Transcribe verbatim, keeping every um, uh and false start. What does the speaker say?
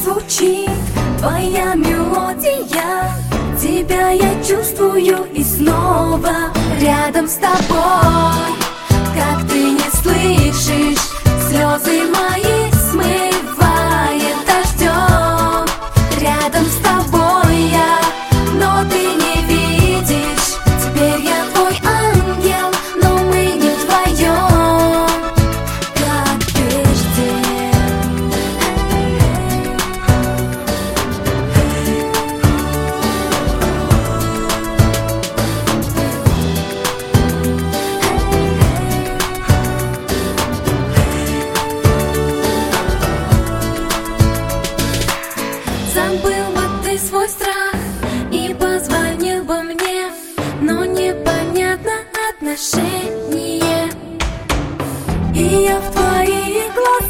звучит твоя мелодия. Тебя я чувствую и снова рядом с тобой. Как ты не слышишь, слезы мои смывает дождем. Рядом с тобой я, но ты не видишь. Теперь я твой ангел, но мы не вдвоем, как прежде. Забыл бы ты свой страх и позвонил бы мне, но непонятно отношение. И я в твоих глазах